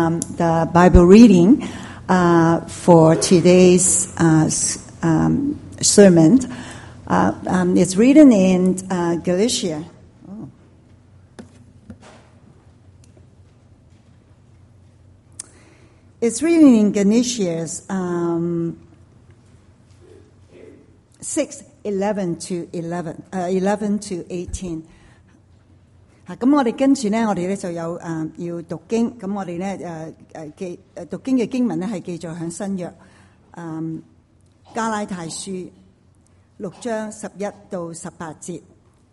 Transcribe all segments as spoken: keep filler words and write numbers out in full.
um, the Bible reading uh, for today's uh, um, sermon. Uh, um, it's written in uh, Galatia. Oh. It's written in Galatians um, six eleven to eleven, uh, eleven to eighteen. 咁我哋跟住咧，我哋咧就有誒、呃、要讀經。咁我哋咧誒誒記誒讀經嘅經文咧係記載喺新約誒、呃、加拉太書六章十一到十八節。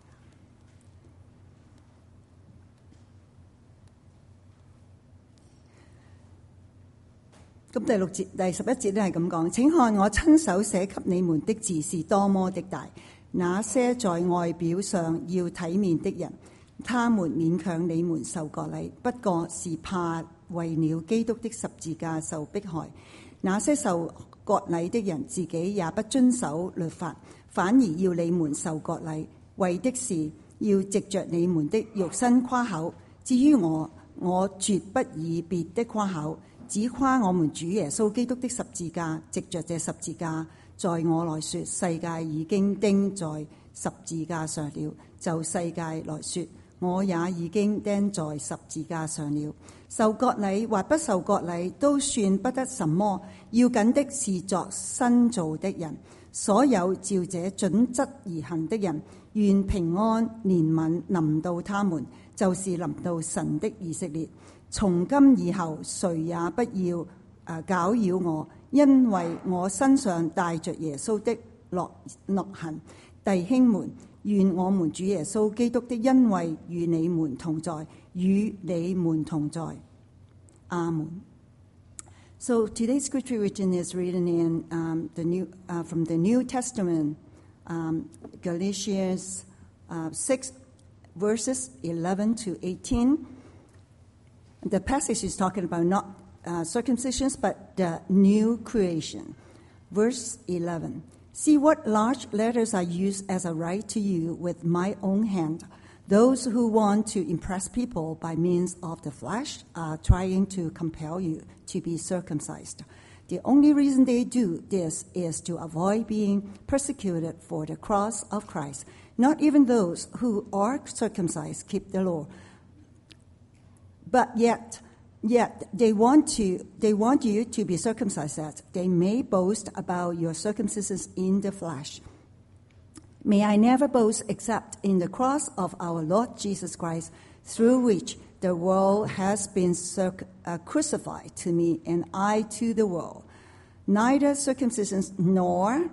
咁第六節第十一節咧係咁講：請看我親手寫給你們的字是多麼的大！那些在外表上要體面的人，他們勉強你們受割禮，不過是怕為了基督的十字架受迫害。那些受割禮的人自己也不遵守律法，反而要你們受割禮，為的是要藉着你們的肉身誇口。至於我，我絕不以別的誇口，只誇我們主耶穌基督的十字架。藉着這十字架，在我來說，世界已經釘在十字架上了；就世界來說，我也已經釘在十字架上了。受割禮或不受割禮都算不得什麼，要緊的是作新造的人。所有照這準則而行的人，願平安憐憫臨到他們，就是臨到神的以色列。從今以後，誰也不要誒攪擾我，因為我身上帶着耶穌的烙烙痕。弟兄們，願我們主耶穌基督的恩惠與你們同在，與你們同在。阿門。So today's scripture reading is written in um, the new uh, from the New Testament, um, Galatians uh, six, verses eleven to eighteen. The passage is talking about not uh, circumcision, but the new creation. Verse eleven. See what large letters I use as I write to you with my own hand. Those who want to impress people by means of the flesh are trying to compel you to be circumcised. The only reason they do this is to avoid being persecuted for the cross of Christ. Not even those who are circumcised keep the law. But yet, yet they want to, they want you to be circumcised, that they may boast about your circumcision in the flesh. May I never boast except in the cross of our Lord Jesus Christ, through which the world has been circ- uh, crucified to me, and I to the world. Neither circumcision nor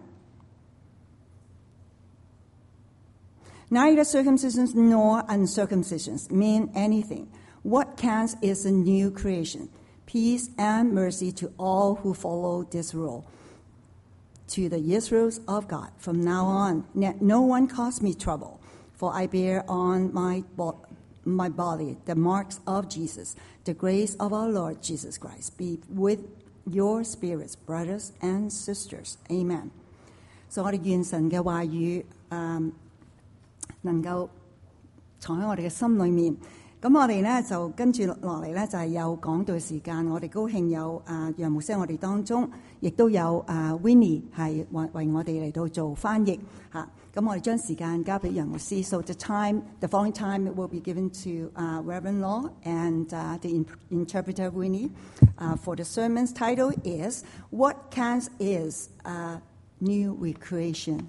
neither circumcision nor uncircumcision mean anything. What counts is a new creation, peace and mercy to all who follow this rule. To the Israels of God, from now on, no one cause me trouble, for I bear on my, bo- my body the marks of Jesus. The grace of our Lord Jesus Christ be with your spirits, brothers and sisters. Amen. So 我哋願神嘅話語，誒能夠藏喺我哋嘅心裏面。咁我哋咧就跟住落嚟咧就係有講道時間，我哋高興有啊楊牧師喺我哋當中，亦都有啊 Winnie 係為為我哋嚟到做翻譯嚇。咁我哋將時間交俾楊牧師。So the time, the following time will be given to uh, Reverend Law and uh, the interpreter Winnie. Uh, for the sermon's title is What Counts is a New Recreation.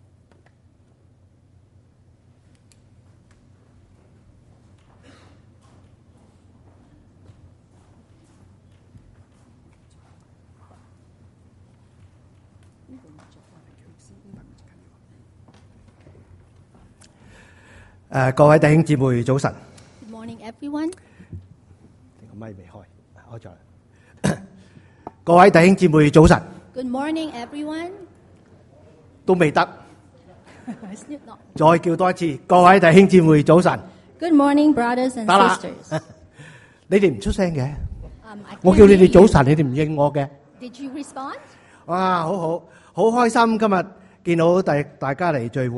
Uh, 各位弟兄姊妹早晨。 Good morning, everyone. 個咪未開，開咗啦。各位弟兄姊妹早晨。 Good morning, everyone. 都未得， Still not. 再叫多一次。各位弟兄姊妹早晨。 Good morning, brothers and 得啦 sisters. 你哋唔出聲嘅， Um, I 我 can't 叫你 hear 哋早 you. 晨，你哋唔應我嘅。 Did you respond? 哇，好好好開心，今日見到大大家嚟聚會。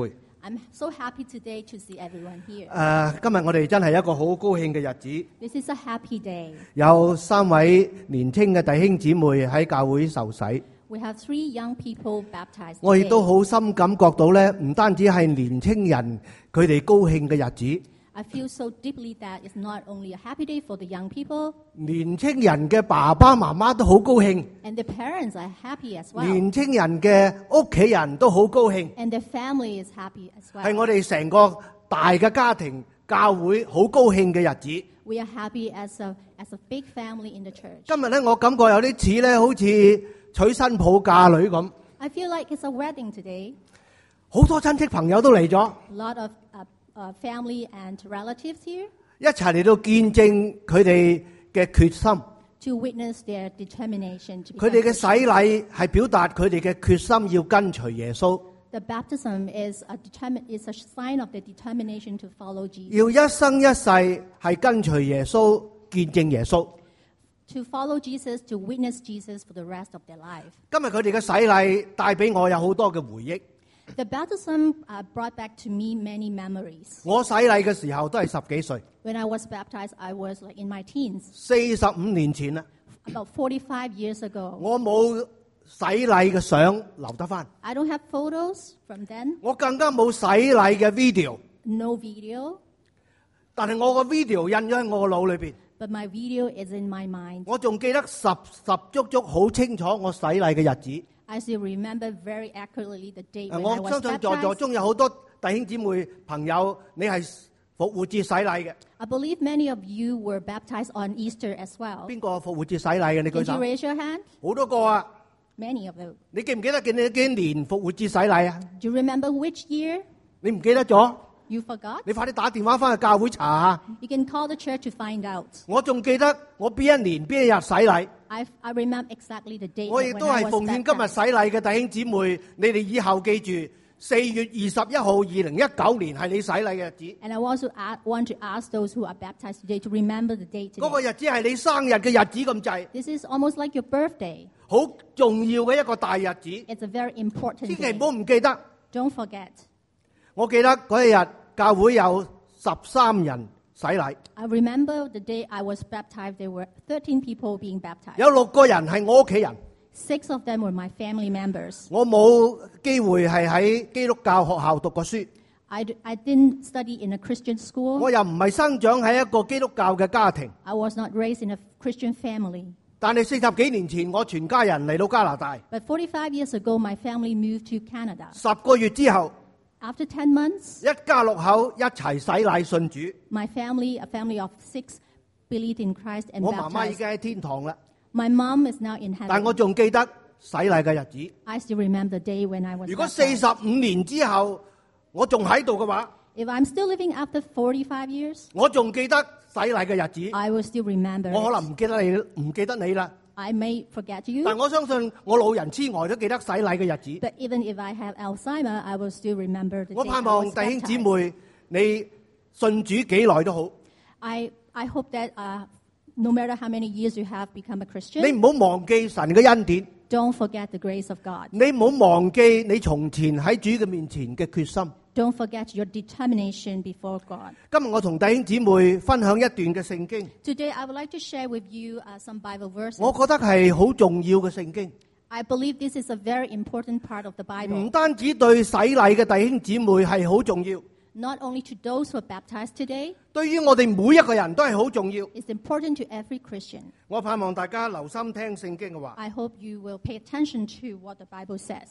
I'm so happy today to see everyone here. 誒，今日我哋真係一個好高興嘅日子， This is a happy day. 有三位年青嘅弟兄姊妹喺教會受洗。 We have three young people baptized 我亦 today. 都好深感覺到咧，唔單止係年青人佢哋高興嘅日子， I feel so deeply that it's not only a happy day for the young people, 年青人嘅爸爸媽媽都好高興， and the parents are happy as well. 年青人嘅屋企人都好高興， And the family is happy as 係 well. 我哋成個大嘅家庭教會好高興嘅日子。 We are happy as a, as a big family in the church. 今日咧，我感覺有啲似咧，好似娶新抱嫁女咁， I feel like it's a wedding today. 好多親戚朋友都嚟咗， A lot of uh, uh, family and relatives here 一齊嚟到見證佢哋嘅決心。 to witness their determination to 佢哋 become 嘅洗 Christians. 禮係表達佢哋嘅決心要跟隨耶穌， The baptism is a, determin- is a sign of the determination to follow Jesus. 要一生一世係跟隨耶穌，見證耶穌。 To follow Jesus, to witness Jesus for the rest of their life. 今日佢哋嘅洗禮帶俾我有好多嘅回憶。 The baptism uh, brought back to me many memories. 我洗禮嘅時候都係十幾歲， When I was baptized, I was like in my teens, 四十五年前啦， about forty-five years ago. 我冇洗禮嘅相留得翻， I don't have photos from then, 我更加冇洗禮嘅 video， no video, 但係我個 video 印咗喺我個腦裏邊， but my video is in my mind. 我仲記得十十足足好清楚我洗禮嘅日子。 I still remember very accurately the date when I 我 was 相信在座 baptized. 中有好多弟兄姊妹朋友，你係復活節洗禮嘅， I believe many of you were baptized on Easter as well. 邊個復活節洗禮嘅？你舉 Did you 手。 raise your hand? 好多個啊！ Many of them. 你記唔記得幾幾幾年復活節洗禮啊？ Do you remember which year? 你唔記得咗？ You forgot? 你快啲打電話翻去教會查下。 You can call the church to find out. 我仲記得我邊一年邊一日洗禮， I, I remember exactly the date 我亦 when 都 I 係 was 奉獻今日 baptized. 洗禮嘅弟兄姊妹，你哋以後記住，四月二十一號二零一九年係你洗禮嘅日子， And I also a- want to ask those who are baptized today to remember the date 嗰個 today. 日子係你生日嘅日子咁滯， This is almost like your birthday. 好重要嘅一個大日子， It's a very important 千祈 day. 唔好唔記得。 Don't forget. 我記得嗰一日教會有十三人洗禮， I remember the day I was baptized, there were thirteen people being baptized. 有六個人係我屋企人， Six of them were my family members. 我冇機會係喺基督教學校讀過書， I, d- I didn't study in a Christian school. 我又唔係生長喺一個基督教嘅家庭， I was not raised in a Christian family. 但係四十幾年前我全家人嚟到加拿大， But forty-five years ago, my family moved to Canada. 十個月之後， After ten months, 一家六口一齊洗禮信主， my family, a family of six, believed in Christ and 我媽媽已 baptized. 經喺天堂啦， My mom is now in 但我 heaven. 仲記得洗禮嘅日子。 I still remember the day when I was 如果四 baptized. 十五年之後我仲喺度嘅話， If I'm still living after forty-five years, 我仲記得洗禮嘅日子， I will still remember 我可 it. 能唔記得你，唔記得你啦。 I may forget 但 you, 我相信我老人痴呆都記得洗禮嘅日子。 but even if I have Alzheimer, I will still remember the 我 day I 盼望 was 弟兄姊 baptized. 妹，你信主幾耐都好， I, I hope that uh, no matter how many years you have become a 你 Christian, 唔好忘記神嘅恩典， don't forget the grace of God. 你唔好忘記你從前喺主嘅面前嘅決心。 Don't forget your determination before God. 今日我同弟兄姊妹分享一段嘅聖經， Today, I would like to share with you uh, some Bible verses. 我覺得係好重要嘅聖經， I believe this is a very important part of the 唔 Bible. 單止對洗禮嘅弟兄姊妹係好重要， Not only to those who are baptized today, 對於我哋每一個人都係好重要。 it's important to every Christian. 我盼望大家留心聽聖經嘅話。 I hope you will pay attention to what the Bible says.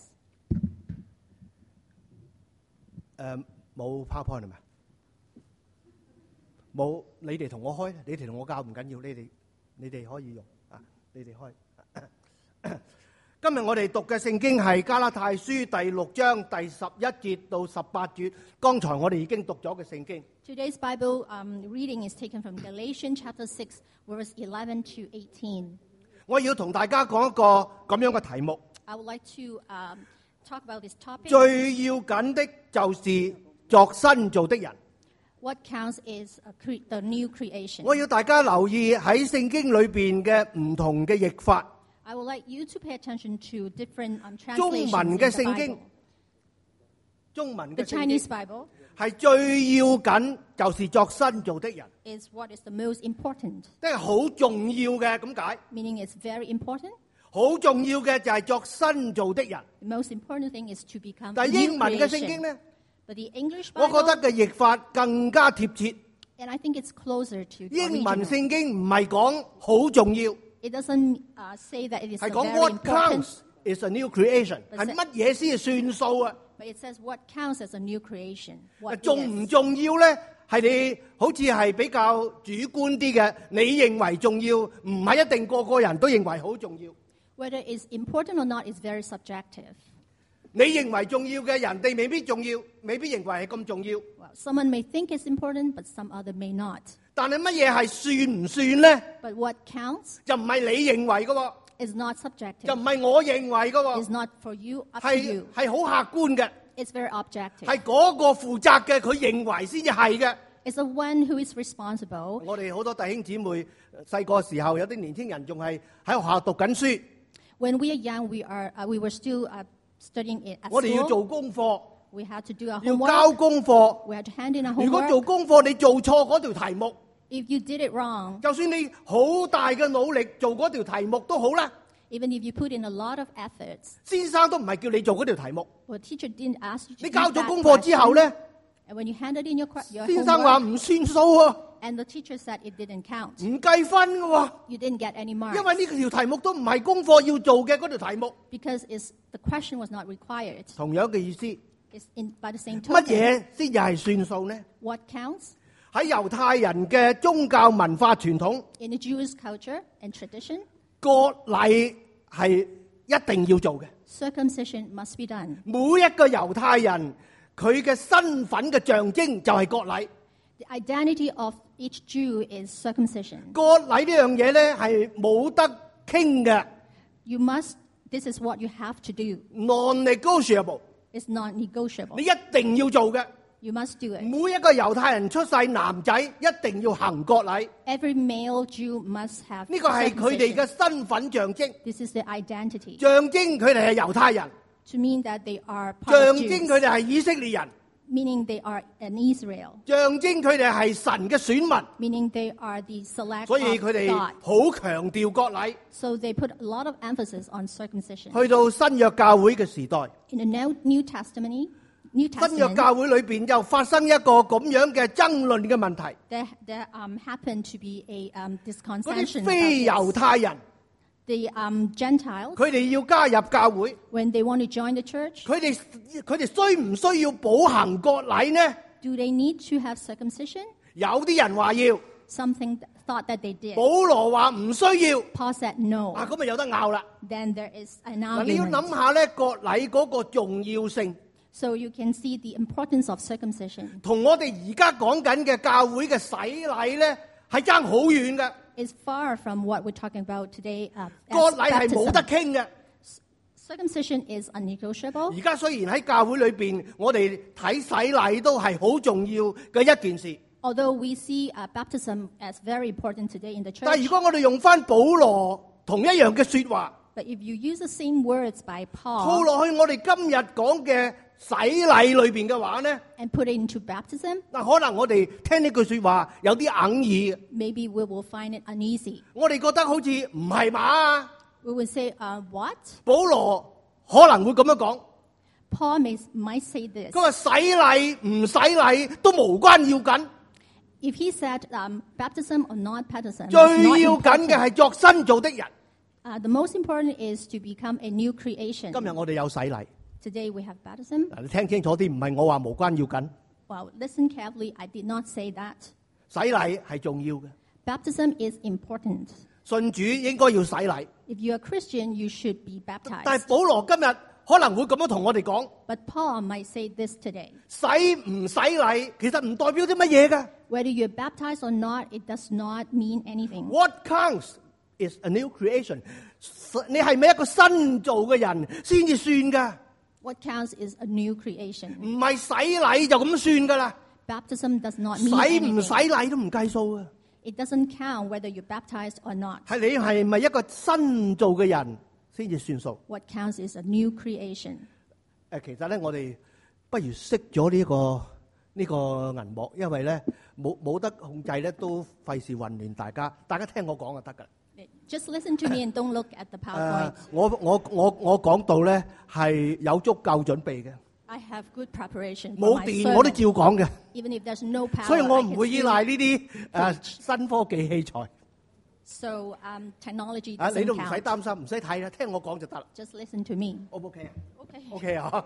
誒冇 PowerPoint 係咪？冇，你哋同我開，你哋同我教唔緊要，你哋你哋可以用啊，你哋開。今日我哋讀嘅聖經係加拉太書第六章第十一節到十八節，剛才我哋已經讀咗嘅聖經。 Today's Bible um, reading is taken from Galatians chapter six, verse eleven to eighteen. 我要同大家講一個咁樣嘅題目， I would like to um, talk about this topic. 最要緊的就是作新造的人。 What counts is a cre- the new creation. 我要大家留意喺聖經裏邊嘅唔同嘅譯法。 I would like you to pay attention to different um, 中 translations 文 in 嘅 the 聖經 Bible. 中文 The 嘅聖經 Chinese Bible 係最要緊，就是作新造的人， is what is the most important, 即係好重要嘅咁解。 meaning it's very important. 好重要嘅就係作新造的人。 The most important thing is to become 但 a 係 new 英文嘅聖經 creation. 咧， But the English 我覺得 Bible, 嘅譯法更加貼切。 and I think it's closer to the 英文 original. 聖經唔係講好重要， It doesn't uh, say that it is 係 a 講 very what important, counts is a new creation， 係乜嘢先係算數啊？ but it says what counts as a new creation. What 重 it 唔 is. 重要咧？係你好似係比較主觀啲嘅，你認為重要，唔係一定個個人都認為好重要。 Whether it's important or not is very subjective. 你認為重要嘅，人哋未必重要，未必認為係咁重要。 Well, someone may think it's important, but some other may not. 但係乜嘢係算唔算咧？ But what counts 就唔係你認為嘅喎， is not 就 subjective. 唔係我認為嘅 It's 喎， not for you, up to 係 you. 係好客觀嘅， It's very objective. 係嗰個負責嘅，佢認為先至係嘅。 It's the one who is responsible. 我哋好多弟兄姊妹細個時候，有啲年輕人仲係喺學校讀緊書， When we are young, we are uh, we were still uh, studying it at 我哋要 school. 做功課， We had to do our 要 homework. 交功課。 We had to hand in our 如果 homework. 做功課你做錯嗰條題目， If you did it wrong, 就算你好大嘅努力做嗰條題目都好啦， even if you put in a lot of efforts, 先生都唔係叫你做嗰條題目。 or teacher didn't ask you to 你 do 交咗 that 功課之後 question, 咧， and when you handed in your, que- your 先生話 homework, 唔算數喎， and the teacher said it didn't count, 唔計分嘅喎。 you didn't get any marks 因為呢條題目都唔係功課要做嘅嗰條題目， because it's, the question was not required. 同樣嘅意思， It's in, by the same 乜 token, 嘢先至係算數呢？ what counts 喺猶太人嘅宗教文化傳統， in the Jewish culture and tradition, 割禮係一定要做嘅。 circumcision must be done. 每一個猶太人佢嘅身份嘅象徵就係割禮。 The identity of each Jew is circumcision. 割禮呢樣嘢咧係冇得傾嘅 You must, this is what you have to do. ，non-negotiable， It's non-negotiable. 你一定要做嘅。 You must do it. 每一個猶太人出世男仔一定要行割禮， Every male Jew must have 呢個係佢哋 circumcision. 嘅身份象徵， This is their identity. 象徵佢哋係猶太人， To mean that they are part 象 of 徵 Jews, 佢哋係以色列人， meaning they are an Israel, 象徵佢哋係神嘅選民， meaning they are the select 所以 of 佢哋 God. 好強調割禮。 So they put a lot of emphasis on circumcision. 去到新約教會嘅時代， In the New New Testament, New 新約 Testament, 教會裏邊就發生一個咁樣嘅爭論嘅問題。 there, there um, happened to be a um, 嗰 discontention 啲非猶 about this. 太人， The um, Gentiles, 佢哋要加入教會， when they want to join the church, 佢哋佢哋需唔需要補行割禮呢？ do they need to have circumcision? 有啲人話要， Something th- thought that they did. 保羅話唔需要， Paul said no. 啊咁咪有得拗啦。 Then there is an 嗱，你要 argument. 諗下咧，割禮嗰個重要性， So you can see the importance of circumcision. 同我哋而家講緊嘅教會嘅洗禮咧，係爭好遠嘅。 It's far from what we're talking about today. Uh, 割 as 禮係冇得 baptism. 傾嘅。 Circumcision is unnegotiable. 而家雖然喺教會裏邊，我哋睇洗禮都係好重要嘅一件事。 Although we see uh, baptism as very important today in the 但係 church, 如果我哋用翻保羅同一樣嘅説話， but if you use the same words by 套 Paul 落去我哋今日講嘅洗禮裏邊嘅話咧， and put it into baptism, 嗱可能我哋聽呢句説話有啲硬耳， maybe we will find it uneasy. 我哋覺得好似唔係嘛？ We will say, uh, what? 保羅可能會咁樣講， Paul may, might say this. 佢話洗禮唔洗禮都無關要緊， If he said um, baptism or not baptism, 最 it's not 要緊嘅 important. 係作新造的人。 Uh, the most important is to become a new creation. 今日我哋有洗禮， Today we have baptism. 嗱你聽清楚啲，唔係我話無關要緊， Well, listen carefully. I did not say that. 洗禮係重要嘅， Baptism is important. 信主應該要洗禮。 If you're a Christian, you should be 但 baptized. 係保羅今日可能會咁樣同我哋講， But Paul might say this today. 洗唔洗禮其實唔代表啲乜嘢㗎。 Whether you're baptized or not, it does not mean anything. What counts is a new creation。你係咪一個新造嘅人先至算㗎？ What counts is a new creation. 唔係洗禮就咁算㗎啦， Baptism does not 洗 mean 唔洗 anything. 禮都唔計數啊。 It doesn't count whether you're baptized or not. 係你係咪一個新造嘅人先至算數？ What counts is a new creation. 誒，其實咧，我哋不如熄咗呢個呢個銀幕，因為咧冇冇得控制咧，都費事混亂大家。大家聽我講就得㗎。 Just listen to me and don't look at the 誒 PowerPoint.、 我我我我講到咧係有足夠準備嘅， I have good preparation for 冇 my 電我都 sermon. 照講嘅， Even if there's no power, 所以我 I 唔 can 會依 still- 賴呢啲誒新科技器材。 So um, technology 啊，你 doesn't 都唔使 count. 擔心，唔使睇啦，聽我講就得啦。 Just listen to me. O 唔 OK 啊 Okay. ？OK 啊！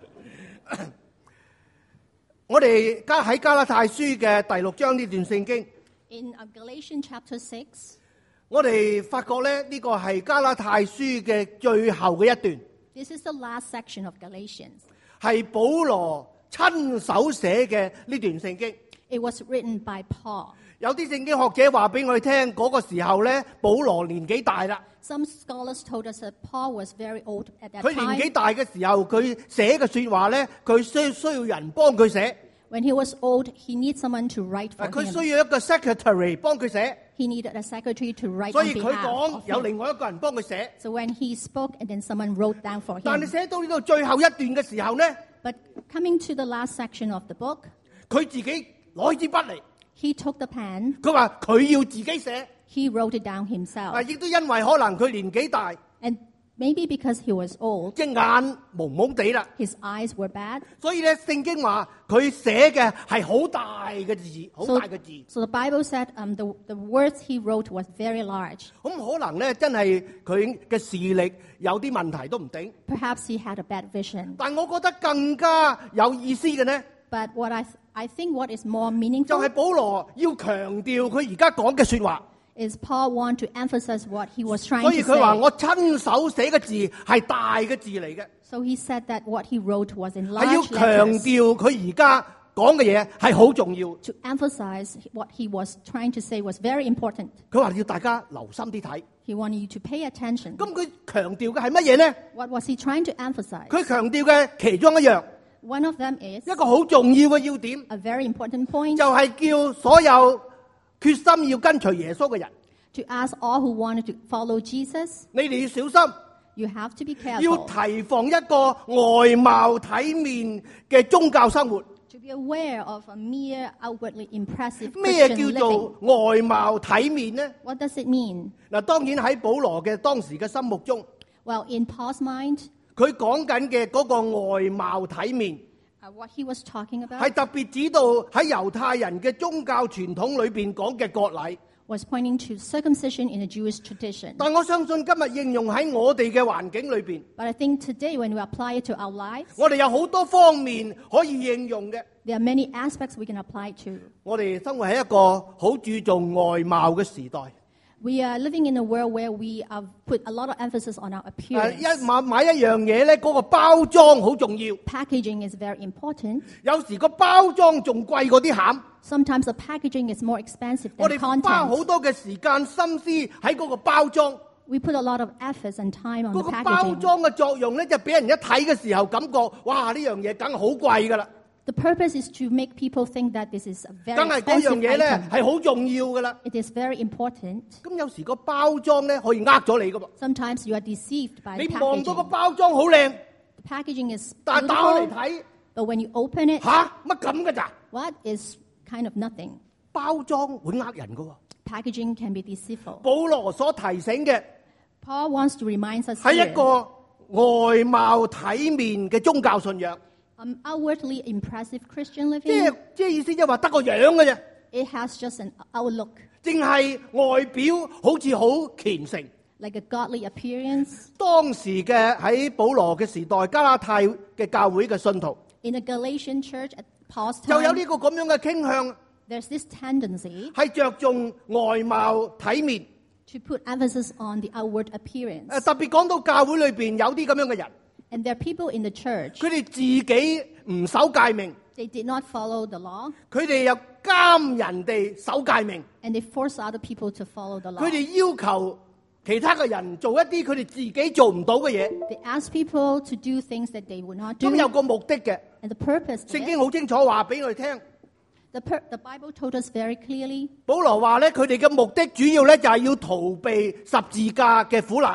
我哋加喺加拉太書嘅第六章呢段聖經， In uh, Galatians chapter six, 我哋發覺咧呢個係加拉太書嘅最後嘅一段， this is the last section of Galatians. 係保羅親手寫嘅呢段聖經。 It was written by Paul. 有啲聖經學者話俾我哋聽，嗰、個時候咧，保羅年紀大啦。 Some scholars told us that Paul was very old at that 佢年紀 time. 大嘅時候，佢寫嘅説話咧，佢需需要人幫佢寫， When he was old, he needed someone to write 啊 for 佢 him. 需要一個 secretary 幫佢寫， He needed a secretary to write 所 on 以佢 behalf 講 of 有 him. 另外一個人幫佢寫。 So when he spoke, and then someone wrote down for 但係 him. 寫到呢度最後一段嘅時候咧， But coming to the last section of the book, 佢自己攞支筆嚟， he took the pen, 佢話佢要自己寫， he wrote it down 啊， himself. 亦都因為可能佢年紀大， And maybe because he was old, 隻眼蒙蒙地啦， his eyes were bad. 所以咧聖經話佢寫嘅係好大嘅字，好 So, 大嘅字。 so the Bible said um, the, the words he wrote was very large. 咁可能咧，真係佢嘅視力有啲問題都唔定。 Perhaps he had a bad vision. 但我覺得更加有意思嘅呢， But what I, th- I think what is more 就 meaningful 係保羅要強調佢而家講嘅説話。 is Paul want to emphasize what he was trying 所 to 以佢話 say. 我親手寫嘅字係大嘅字嚟嘅， So he said that what he wrote was in 係要 large 強 letters 調佢而家講嘅嘢係好重要。 to emphasize what he was trying to say was very important. 佢話要大家留心啲睇。 He wanted you to pay attention. 咁佢強調嘅係乜嘢呢？ What was he trying to emphasize? 佢強調嘅其中一樣， One of them is 一個好重要嘅要點， a very important point 就係叫所有決心要跟隨耶穌嘅人， to ask all who wanted to follow Jesus. 你哋要小心。 You have to be 要 careful 提防一個外貌體面嘅宗教生活。 to be aware of a mere outwardly impressive 咩 Christian 叫 living. 做外貌體面呢？ What does it mean? 嗱，當然喺保羅嘅當時嘅心目中， Well, in Paul's mind, 佢講緊嘅嗰個外貌體面， uh, what he was talking 係 about 特別指到喺猶太人嘅宗教傳統裏邊講嘅割禮。 was pointing to circumcision in the Jewish tradition. 但我相信今日應用喺我哋嘅環境裏邊， But I think today when we apply it to our lives, 我哋有好多方面可以應用嘅。 there are many aspects we can apply to. 我哋生活喺一個好注重外貌嘅時代。 We are living in a world where we have put a lot of emphasis on our 誒 appearance. 一買買一樣嘢咧，嗰個包裝好重要。 Packaging is very important. 有時個包裝仲貴過啲餡， Sometimes the packaging is more expensive 我 than 哋花 content. 好多嘅時間心思喺嗰個包裝。 We put a lot of efforts and time on 嗰 the 個包 packaging. 裝嘅作用咧，就俾人一睇嘅時候感覺，哇！呢樣嘢梗係好貴噶啦， The purpose is to make people think that this is a very 梗係嗰樣 expensive 嘢咧 item. 係好重要噶啦。 It is very important. 咁有時個包裝咧可以呃咗你噶噃， Sometimes you are deceived by 你 the 望到個 packaging. 包裝好靚， The packaging is 但係打開嚟 beautiful, 睇， but when you open it, 吓乜咁噶咋？ what is kind of nothing? 包裝會呃人噶喎。 Packaging can be deceitful. 保羅所提醒嘅 Paul wants to remind us 係一 here, 個外貌體面嘅宗教信仰。 um, outwardly impressive Christian 即係 living, 即係意思即係話得個樣嘅啫， it has just an outlook, 淨係外表好似好虔誠。 like a godly appearance. 當時嘅喺保羅嘅時代，加拉太嘅教會嘅信徒 In the Galatian church at Paul's 就有 time, 呢個咁樣嘅傾向， there's this tendency 係着重外貌體面。 to put emphasis on the outward appearance. 誒特別講到教會裏邊有啲咁樣嘅人， And there are people in the church, 佢哋自己唔守誡命， they did not follow the law, 佢哋又監人哋守誡命， and they force other people to follow the law. 佢哋要求其他嘅人做一啲佢哋自己做唔到嘅嘢， They ask people to do things that they would not do. 咁有個目的嘅。 And the purpose 聖 is, 經好清楚話俾我哋聽。 the, pur- the Bible told us very clearly, 保羅話咧，佢哋嘅目的主要咧就係要逃避十字架嘅苦難。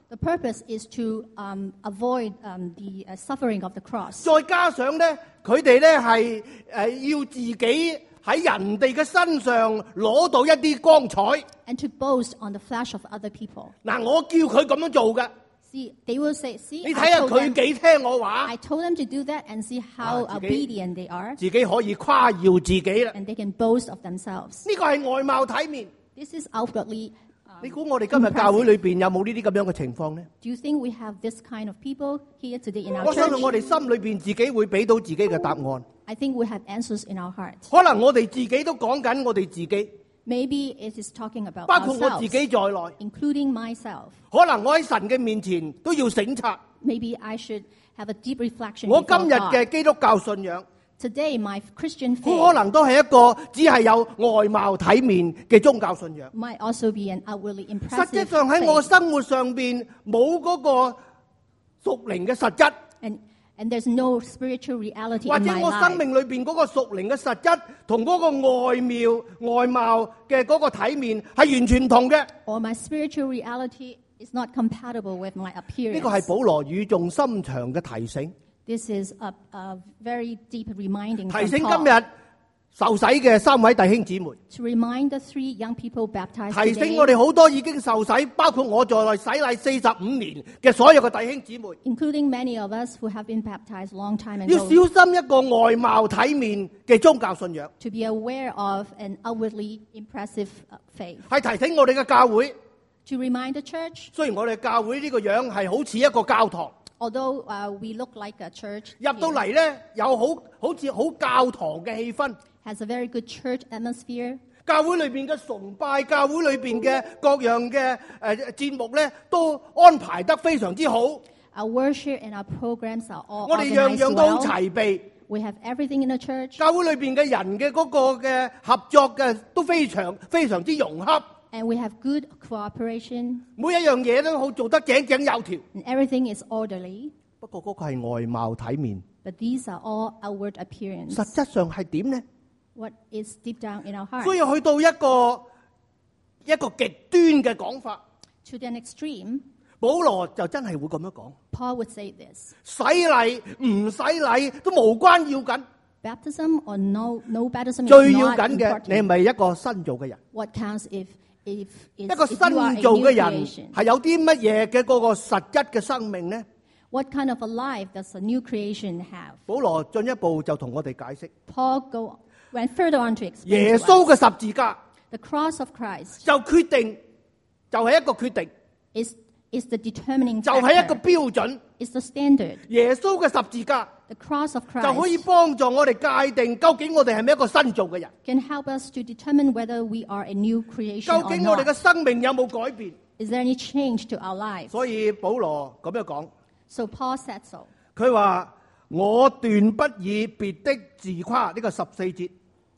The purpose is to um, avoid um, the uh, suffering of the cross. 再加上咧，佢哋咧係誒要自己喺人哋嘅身上攞到一啲光彩。 And to boast on the flesh of other people. 嗱，我叫佢咁樣做嘅。 See, they will say, see, 你 I 睇下 told 佢 them, 幾聽我話， I told them to do that and see how 啊，自己- obedient they are. 自己可以誇耀自己啦。 And they can boast of themselves. 呢個係外貌體面。 This is outwardly. um, 你估我哋今日教會裏邊有冇呢啲咁樣嘅情況呢？ Do you think we have this kind of people here today in our 我相信我 church? 哋心裏邊自己會俾到自己嘅答案。 I think we have answers in our heart. 可能我哋自己都講緊我哋自己， Maybe it is talking about 包括我自 ourselves, 己在內。 including myself. 可能我喺神嘅面前都要省察， Maybe I should have a deep reflection 我 before 今日嘅 God. 基督教信仰， Today, my Christian 好可 faith 能都係一個只係有外貌體面嘅宗教信仰。 might also be an outwardly 實 impressive 際上喺我 faith. 生活上邊冇嗰個屬靈嘅實質， And, and there's no spiritual reality 或 in 者 my 我生 life. 命裏邊嗰個屬靈嘅實質同嗰個外貌外貌嘅嗰個體面係完全唔同嘅。 Or my spiritual reality is not compatible with my 呢 appearance. 個係保羅語重心長嘅提醒， This is a, a very deep reminding 提 from 醒 Paul 今日受洗嘅三位弟兄姊妹， to remind the three young people baptized 提醒 today, 我哋好多已經受洗，包括我在內洗禮四十五年嘅所有嘅弟兄姊妹， including many of us who have been baptized long time 要 ago, 小心一個外貌體面嘅宗教信仰， to be aware of an outwardly impressive uh, faith. 係提醒我哋嘅教會。 To remind the church, 雖然我哋教會呢個樣係好似一個教堂， although uh, we look like a church, 入到 here, 嚟咧有好好似好教堂嘅氣氛。 has a very good church atmosphere. 教會裏邊嘅崇拜，教會裏邊嘅各樣嘅誒節目咧，都安排得非常之好。 Our worship and our programs are all 我哋樣 organized 樣都好 well. 齊備。 We have everything in the church, 教會裏邊嘅人嘅嗰個嘅合作嘅都非常非常之融洽， and we have good cooperation, 每一樣嘢都好做得井井有條。 and everything is orderly. 不過嗰個係外貌體面， But these are all outward appearance. 實質上係點呢？ What is deep down in our heart? 所以去到一個一個極端嘅講法， To the extreme, 保羅就真係會咁樣講： Paul would say this: 洗禮唔洗禮都無關要緊， baptism or no no baptism is 最要 not 緊嘅你係 important. 咪一個新造嘅人？ What counts if if 一 is 個 if 新 you are a 造 new 嘅人 creation? 係有啲乜嘢嘅嗰個實質嘅生命呢？ What kind of a life does a new creation have? 保羅進一步就同我哋解釋， Paul go went further on to explain 耶 to 穌 us. 嘅十字架 The cross of Christ 就決定，就係一個決定， is is the determining 就係一個 factor. 標準。 Is the standard. 耶穌嘅十字架 The cross of 就可以 Christ 幫助我哋界定究竟我哋係咪一個新造嘅人， can help us to determine whether we are a new creation 究 or 竟我哋嘅 not. 生命有冇改變。 Is there any change to our lives? 所以保羅咁樣講， So Paul said so. 佢話我斷不以別的自誇，呢個十四節。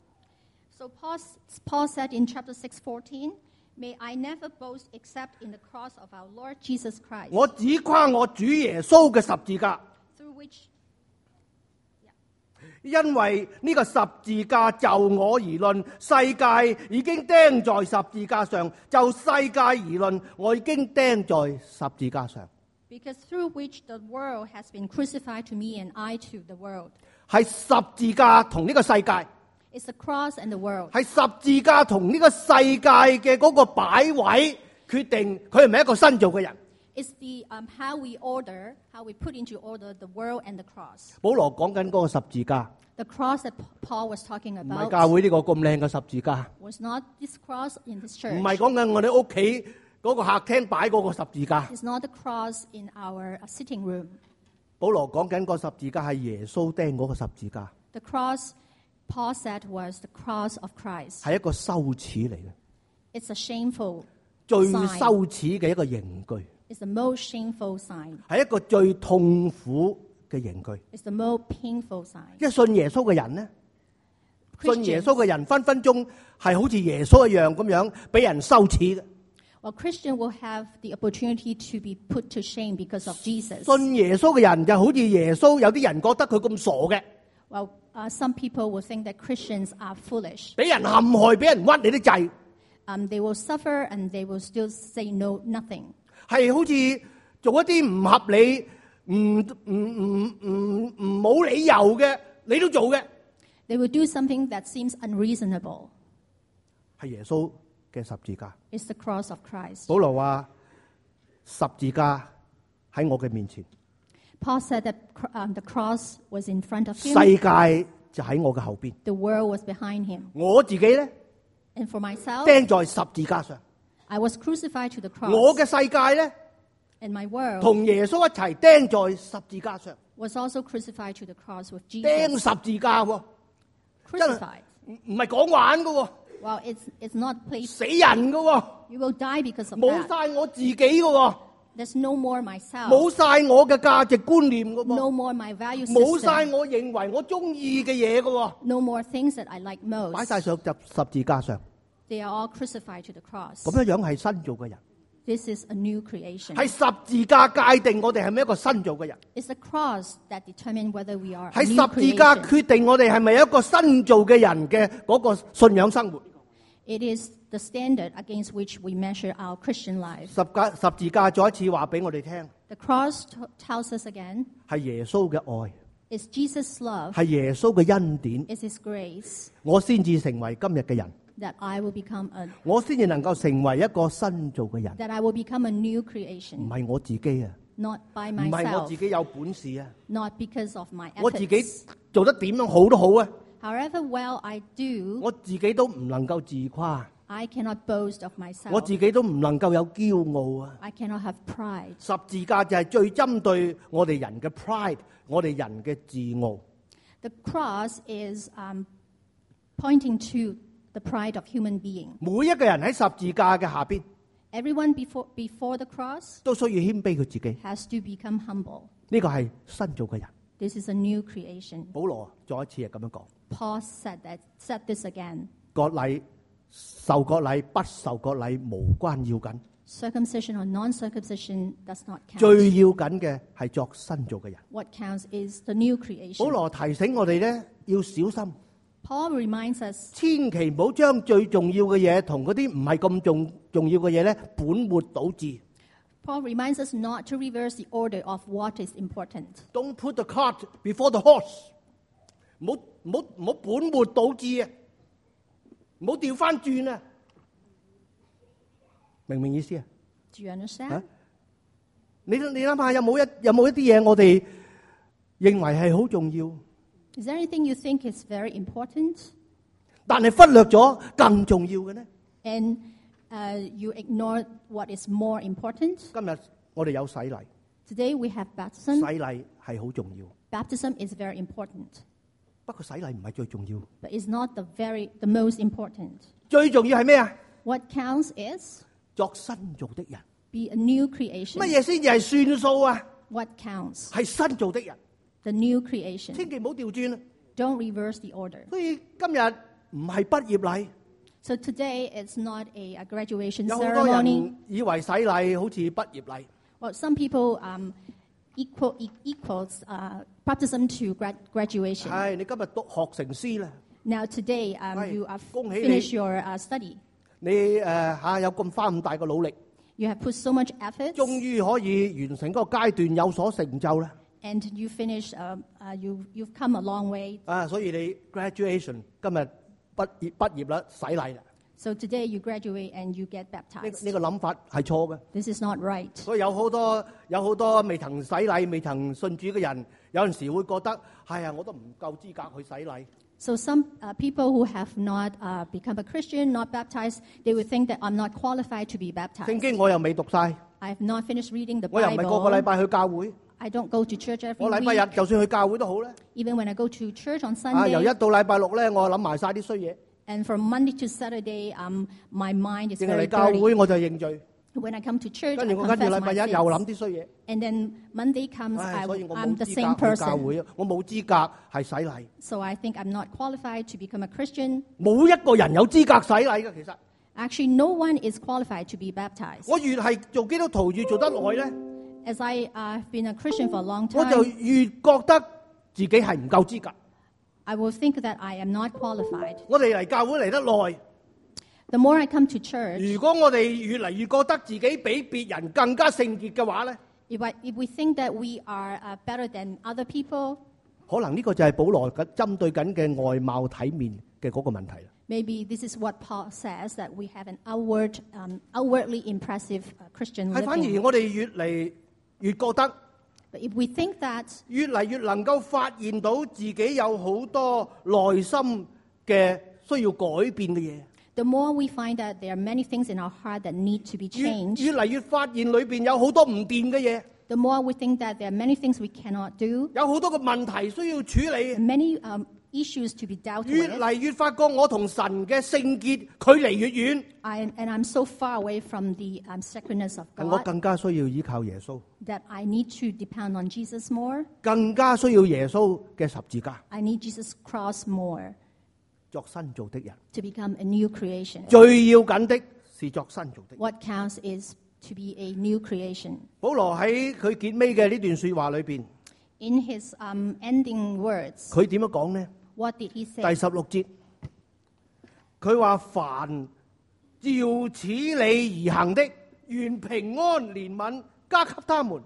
So Paul, Paul said in chapter six fourteen, "May I never boast except in the cross of our Lord Jesus Christ, 我只誇我主耶穌嘅十字架， through which 因為呢個十字架就我而論，世界已經釘在十字架上；就世界而論，我已經釘在十字架上。 because through which the world has been crucified to me and I to the world." 係十字架同呢個世界， It's the cross and the world. 係十字架同呢個世界嘅嗰個擺位決定佢係咪一個新造嘅人。 It's the um, how we order, how we put into order the world and the cross. 保羅講緊嗰個十字架， The cross that Paul was talking 唔係 about 教會呢個咁靚嘅十字架， was not this cross in this 唔 church. 係講緊我哋屋企嗰個客廳擺嗰個十字架。 It's not the cross in our uh, sitting room. 保羅講緊個十字架係耶穌釘嗰個十字架， The cross, Paul said, was the cross of Christ. 係一個羞恥嚟嘅， It's a shameful 最 sign. 羞恥嘅一個刑具， It's the most shameful sign. 係一個最痛苦嘅刑具。 It's the most painful sign. 即係信耶穌嘅人呢，信耶 Christians, 穌嘅人分分鐘係好似耶穌一樣咁樣俾人羞恥嘅。 well, Christian will have the opportunity to be put to shame because of Jesus. 信耶穌嘅人就好似耶穌，有啲人覺得佢咁傻嘅， Well, uh, some people will think that Christians are foolish. 俾人陷害，俾人屈你啲掣， Um, they will suffer and they will still say no, nothing. 係好似做一啲唔合理、唔唔唔唔唔冇理由嘅，你都做嘅， They will do something that seems unreasonable. 係耶穌嘅十字架。 It's the cross of Christ. 保羅話十字架喺我嘅面前， Paul said that um, the cross was in front of 世 him. 界就喺我嘅後邊， The world was behind him. 我自己咧 And for myself, 釘在十字架上， I was crucified to the cross. 我嘅世界咧 And my world 同耶穌一齊釘在十字架上， was also crucified to the cross with 釘 Jesus. 十字架喎，真係 Crucified. 唔唔係講玩嘅喎， Well, it's, it's not played. 死人嘅喎， You will die because of 冇 that. 晒我自己嘅喎， There's no more myself. 冇晒我嘅價值觀念嘅喎， No more my value 冇晒 system. 我認為我中意嘅嘢嘅喎， No more things that I like 擺 most. 晒上十十字架上， They are all crucified to the cross. 咁樣樣係新造嘅人。 This is a new creation. 係十字架界定我哋係咪一個新造嘅人， It's the cross that determines whether we are a 係 new 十字架 creation. 決定我哋係咪一個新造嘅人嘅嗰個信仰生活。 It is the standard against which we measure our Christian life. 十架十字架再一次話俾我哋聽， The cross t- tells us again, 係耶穌嘅愛， it's Jesus' love, 係耶穌嘅恩典， it's His grace, 我先至成為今日嘅人， that I will become a 我先至能夠成為一個新造嘅人， that I will become a new 唔 creation, 係我自己啊， not by 唔係我 myself, 自己有本事啊， not because of my 我自己 efforts. 做得點樣好都好啊， However well I do, 我自己都唔能夠自誇， I cannot boast of 我 myself. 自己都唔能夠有驕傲啊。 I cannot have pride. 十字架就係最針對我哋人嘅 pride，我哋人嘅自傲。 The cross is um, pointing to the pride of human being. 每一個人喺十字架嘅下邊， Everyone before, before the cross 都需要謙卑佢自己。 has to become humble. 呢個係新造嘅人。 This is a new creation. 保羅再一次係咁樣講： Paul said that, said this again. 割禮、受割禮、不受割禮無關要緊， Circumcision or non-circumcision does not count. 最要緊嘅係作新造嘅人。 What counts is the new 保 creation. 羅提醒我哋咧要小心， Paul reminds us 千祈唔好將最重要嘅嘢同嗰啲唔係咁重重要嘅嘢咧本末倒置。 Paul reminds us not to reverse the order of what is important. Don't put the cart before the horse。唔好唔好唔好本末倒置啊！唔好調翻轉啊！明唔明意思啊？ Do you understand? 啊你你諗下有冇一有冇一啲嘢我哋認為係好重要， Is there anything you think is very important 但係忽略咗更重要嘅呢？ and uh, you ignore what is more important? 今日我哋有洗禮， Today we have 洗 baptism. 禮係好重要， Baptism is very important, 不過洗禮唔係最重要， but it's not the very the most important. 最重要係咩啊？ What counts is 作新造的人， be a new creation. 乜嘢先至係算數啊？ What counts? 係新造的人， The new creation. 千祈唔好調轉啊！ Don't reverse the order. 所以今日唔係畢業禮。 So today it's not a, a graduation 有好多 ceremony. 人以為洗禮好似畢業禮， Well, some people um, equal e- equals uh, baptism to grad- graduation. 係你今日讀學成師啦， Now today um, Hey, you have 恭喜你。 finished your uh, study. 你誒嚇有咁花咁大嘅努力， You have put so much effort, 終於可以完成嗰個階段有所成就啦。 and you finish. Uh, uh, you you've come a long way. 啊，所以你 graduation 今日畢業畢業啦，洗禮啦。 So today you graduate and you get 呢 baptized. 呢個諗法係錯嘅， This is not right. 所以有好多有好多未曾洗禮、未曾信主嘅人，有陣時會覺得係啊，我都唔夠資格去洗禮。 So some uh, people who have not uh, become a Christian, not baptized, they would think that I'm not qualified to be 聖 baptized. 經我又未讀晒， I have not finished reading the 我又唔係個個禮 Bible. 拜去教會， I don't go to church every 我禮拜 week. 日就算去教會都好咧。 Even when I go to church on 啊，由 Sunday, 一到禮拜六咧，我諗埋晒啲衰嘢， and from Monday to Saturday, um, my mind is 淨係 very 嚟教 dirty. 會我就認罪， When I come to church, I 跟住我跟住 confess 禮拜 my 一又 sins. 諗啲衰嘢。 And then Monday comes, 唉， I, 所以我 I'm 冇 the 資 same 格去教 person. 會，我冇資格係洗禮。 So I think I'm not qualified to become a Christian. 冇一個人有資格洗禮嘅，其實 Actually, no one is qualified to be baptized. 我越係做基督徒越做得耐咧， As I uh, have been a Christian for a long 我就 time, 越覺得自己係唔夠資格。 I will think that I am not qualified. 我哋嚟教會嚟得耐， The more I come to church, 如果我哋越嚟越覺得自己比別人更加聖潔嘅話咧， If, I, if we think that we are uh, better than other people, 可能呢個就係保羅緊針對緊嘅外貌體面嘅嗰個問題啦。 maybe this is what Paul says, that we have an outward, um, outwardly impressive uh, Christian 係反而 living. 我哋越嚟越覺得， But if we think that 越嚟越能夠發現到自己有好多內心嘅需要改變嘅嘢， the more we find that there are many things in our heart that need to be 越 changed, 越嚟越發現裏邊有好多唔掂嘅嘢， the more we think that there are many things we cannot do, 有好多嘅問題需要處理， many um, issues to be dealt 越 with. 嚟越發覺我同神嘅聖潔距離越遠， I, and I'm so far away from the um, sacredness of 我 God 更加需要依靠耶穌， that I need to depend on Jesus more. 更加需要耶穌嘅十字架 I need Jesus' cross more 作新造的人。 to become a new creation. 最要緊的是作新造的人。 What counts is to be a new creation. 保羅喺佢結尾嘅呢段說話裏邊， In his um, ending words, 佢點樣講呢？ what did he 第 say? 十六節，佢話凡照此理而行的，願平安憐憫加給他們。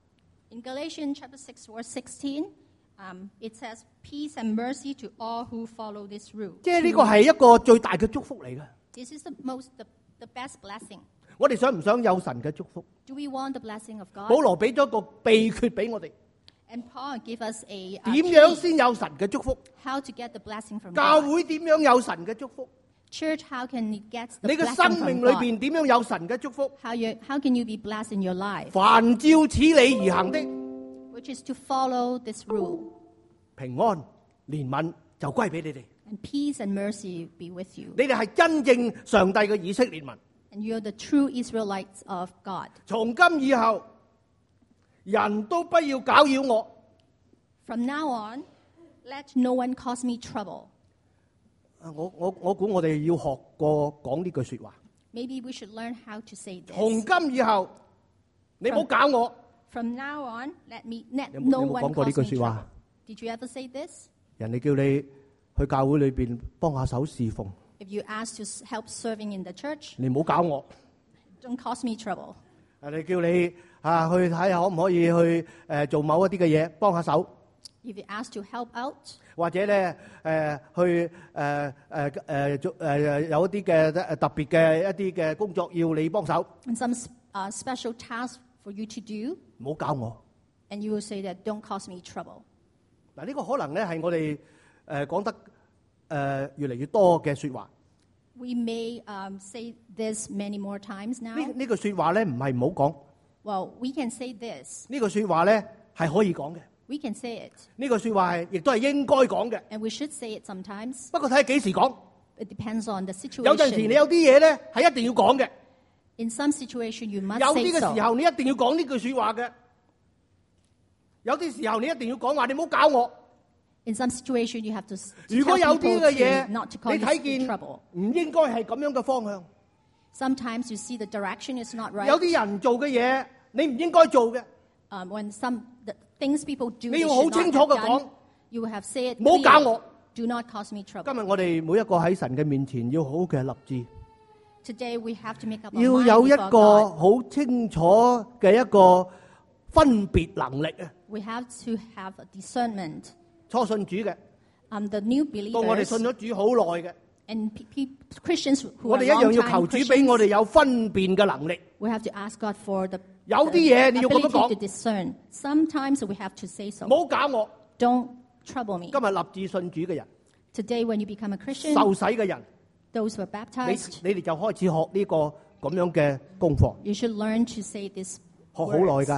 In Galatians chapter six, verse sixteen, um, it says, "Peace and mercy to all who follow this rule." 即係呢個係一個最大嘅祝福嚟嘅。 This is the most, the, the best blessing. 我哋想唔想有神嘅祝福？ Do we want the blessing of 保 God? 羅俾咗個秘訣俾我哋， And Paul gave us a, 點 a 樣 key, 先有神嘅祝福？ how to get the blessing from 教 God. 會點樣有神嘅祝福？ Church, how can you get 你 the 嘅 blessing 生 from 命裏 God? 邊點樣有神嘅祝福？ How, you, how can you be blessed in your life? 凡照此理而行的， Which is to follow this rule. 平安憐憫就歸俾你哋。 And peace and mercy be with you. 你哋係真正上帝嘅以色列民。 And you're the true Israelites of God. 從今以後，人都不要攪擾我。 From now on, let no one cause me trouble. 啊我我我估我哋要學過講呢句說話。 Maybe we should learn how to say 從 this. 今以後，你唔好搞我。 From now on, let me let 有冇 no 有冇 one 講過呢 cause 句 me 說 trouble. 話？ Did you ever say this? 人哋叫你去教會裏邊幫下手侍奉， If you ask to s- help serving in the church, 你唔好搞我。 don't cause me trouble. 人哋叫你啊去睇下可唔可以去誒、呃做某一啲嘅嘢，幫下手。 If you ask to help out, 或者咧誒、呃、去誒誒誒做誒有一啲嘅誒特別嘅一啲嘅工作要你幫手， and some s- uh, special task for you to do, 唔好搞我。 and you will say that don't cause me trouble. 嗱，呢個可能咧係我哋誒講得誒、呃、越嚟越多嘅説話。 We may um, say this many more times 呢 now. 呢句説話咧唔係唔好講， Well, we can say this. 呢句説話咧係可以講嘅， We can say it, 呢句説話係亦都係應該講嘅。 and we should say it sometimes. 不過睇下幾時講， It depends on the 有陣時你 situation. 有啲嘢咧係一定要講嘅， In some situation, you must 有 say 啲嘅時 so. 候你一定要講呢句説話嘅，有啲時候你一定要講話，你唔好搞我。 In some situation, you have to, s- to 如果 tell 有 people 啲嘅 to 嘢 not to 你 cause 睇 you 見 trouble. 唔應該係咁樣嘅方向， Sometimes you see the direction is not right. 有啲人做嘅嘢你唔應該做嘅， Um, when some the things people do, 你 they 要好 should not 清楚 have 嘅 done, 講， you will have say it 唔好搞 clearly. 我。 Do not cause me 今 trouble. 日我哋每一個喺神嘅面前要好好嘅立志， Today we have to make up our 要 mind 有一 before 個 God. 好清楚嘅一個分別能力啊！ We have to have a discernment. 初信主嘅， Um, the new 到我哋 believers 信咗主好耐嘅， and pe- pe- Christians who 我 are 哋一樣要 long-time 求主俾我哋 Christians, 有分辨嘅能力。 we have to ask God for the, 有 the 啲嘢你要咁樣 ability 講 to discern. Sometimes we have to say so. 唔好搞我。 Don't trouble me. 今日立志信主嘅人， Today, when you become a Christian, 受洗嘅人， those who are 你 baptized, 你哋就開始學呢個咁樣嘅功課， you should learn to say this 學好耐 words. 㗎，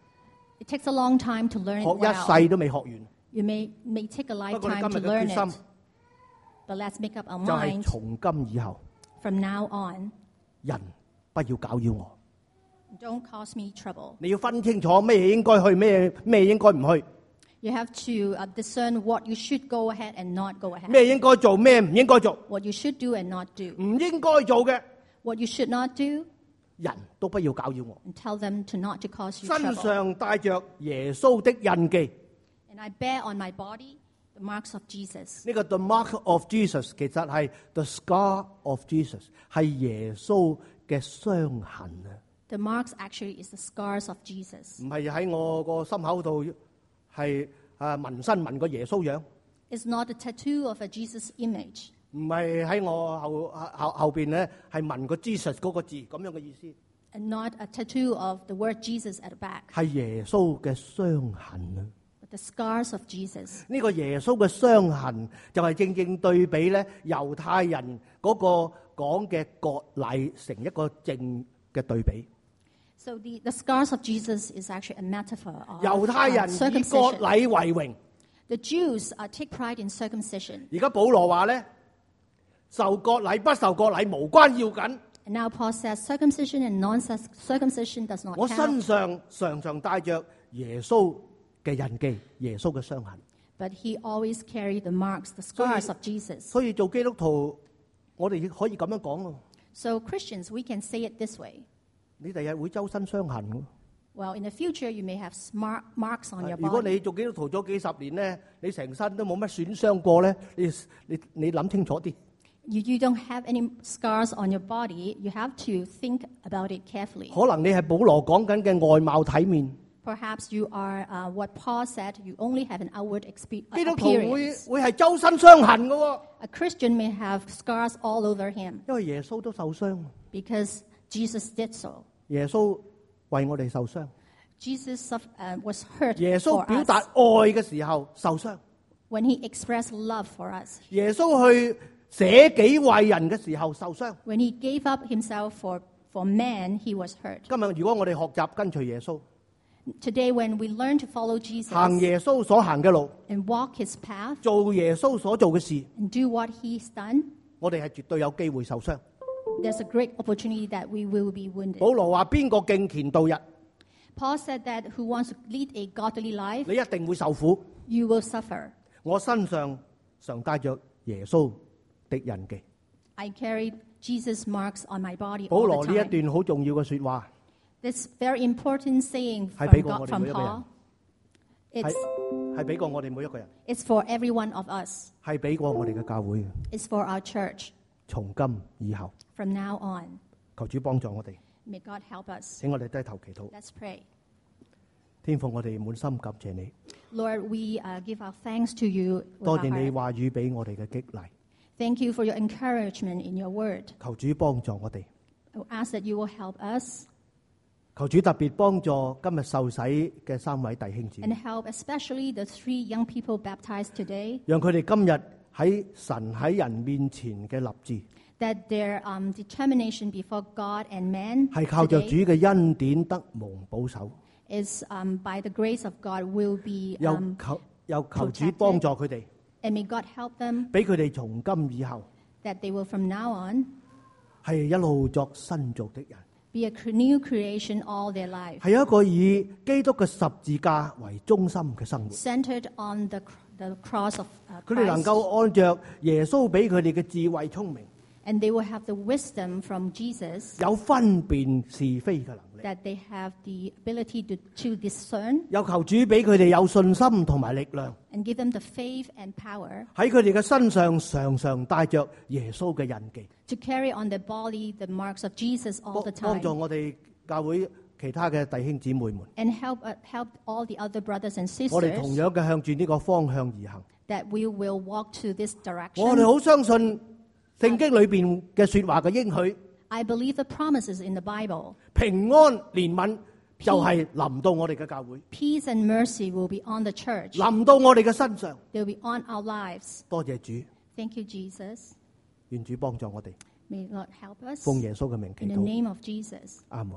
It takes a long time to learn 學 it 一 well. 世都未學完。 You may, may take a 不過你 lifetime 今 to 日嘅 learn 決 it. 心 But let's make up our 就係 mind 從今以後， from now on. 人不要攪擾我。 Don't cause me trouble. 你要分清楚咩應該去，咩咩應該唔去， You have to uh, discern what you should go ahead and not go ahead. 咩應該做，咩唔應該做。 What you should do and not do. 唔應該做嘅， What you should not do, 人都不要攪擾我。 and tell them to not to cause you 身 trouble. 上帶着耶穌的印記， And I bear on my body the marks of Jesus. 呢個 the mark of Jesus 其實係 the scar of Jesus，係耶穌嘅傷痕啊！ The marks actually is the scars of Jesus. 唔係喺我個心口度係啊紋身紋個耶穌樣， It's not a tattoo of a Jesus image. 唔係喺我後後後邊咧係紋個 Jesus 嗰個字咁樣嘅意思， And not a tattoo of the word Jesus at the back. 係耶穌嘅傷痕啊！ But the scars of Jesus. 呢個耶穌嘅傷痕就係正正對比咧猶太人嗰個講嘅割禮成一個正嘅對比。 So the, the scars of Jesus is actually a metaphor of 猶太 uh, 人以割 circumcision. 禮為榮， The Jews uh, take pride in circumcision. 而家保羅話咧，受割禮不受割禮無關要緊。 And now Paul says circumcision and non-circumcision does not 我身 count. 上常常帶着耶穌嘅印記，耶穌嘅傷痕。 But he always carried the marks, the scars of Jesus. 所以做基督徒，我哋可以咁樣講喎。 So Christians, we can say it this way. 你第日會周身傷痕喎。 Well, in the future, you may have smart marks on your 如果 body. 你做基督徒咗幾十年咧，你成身都冇乜損傷過咧，你你你諗清楚啲。 You, you don't have any scars on your body. You have to think about it carefully. 可能你係保羅講緊嘅外貌體面， Perhaps you are uh, what Paul said. You only have an outward expe- 基督徒會 appearance. 會係周身傷痕嘅喎， A Christian may have scars all over him 因為耶穌都受傷， because Jesus did so. 耶穌為我哋受傷， Jesus suff- uh, was hurt 耶穌 for 表達 us 愛嘅時候受傷， when he expressed love for us. 耶穌去捨己為人嘅時候受傷。 When he gave up himself for, for man, he was hurt. 今日如果我哋學習跟隨耶穌， Today, when we learn to follow Jesus 行耶穌所行嘅路， and walk his path 做耶穌所做嘅事， and do what he's done, 我哋係絕對有機會受傷。 there's a great opportunity that we will be wounded. 保羅話：邊個敬虔度日， Paul said that who wants to lead a godly life, 你一定會受苦。 you will suffer. 我身上常帶着耶穌的印記。 I carried Jesus' marks on my body 保 all 羅 the 呢一 time. 段好重要嘅說話， This very important saying 係 from, 俾過 God, 我哋 from 每一個人。 Paul, 係 it's, 係俾過我哋每一個人， it's for every one of us. 係俾過我哋嘅教會嘅。 It's for our church 從今以後， from now on. 求主幫助我哋， May God help us. 請我哋低頭祈禱。 Let's pray. 天父，我哋滿心感謝你， Lord, we uh, give our thanks to you. with 多 our 謝你 heart. 話語俾我哋嘅激勵。 Thank you for your encouragement in your word. 求主幫助我哋， I ask that you will help us 求主特別幫助今日受洗嘅三位弟兄姊 and 妹， help especially the three young people baptized today, 讓佢哋今日喺神喺人面前嘅立志， that their um, determination before God and man 係靠着 today 主嘅恩典得蒙保守。 is um, by the grace of God will be 又 um, 求又求主幫助佢哋， and may God help them 俾佢哋從今以後 that they will from now on 係一路作新造的人， be a cre- new creation all their life, 係一個以基督嘅十字架為中心嘅生活。 centered on the, cr- the cross of uh, 佢哋能 Christ, 夠按着耶穌俾佢哋嘅智慧聰明， and they will have the wisdom from Jesus 有分辨是非嘅能力。 that they have the ability to, to discern 有求主俾佢哋有信心同埋力量， and give them the faith and power 喺佢哋嘅身上常常帶着耶穌嘅印記， to carry on their body the marks of Jesus all 幫 the 幫 time 助我哋教會其他嘅弟兄姊妹們。 and help uh, help all the other brothers and 我哋同 sisters 樣嘅向住呢個方向而行。 that we will walk to this 我哋 direction. 好相信聖經裏邊嘅說話嘅應許， I believe the promises in the Bible. 平安憐憫就係臨到我哋嘅教會， Peace and mercy will be on the church. 臨到我哋嘅身上。 They'll be on our lives. 多謝主， Thank you, Jesus. 願主幫助我哋， May God help us. 奉耶穌嘅名祈 In the 禱， name of Jesus. 阿門。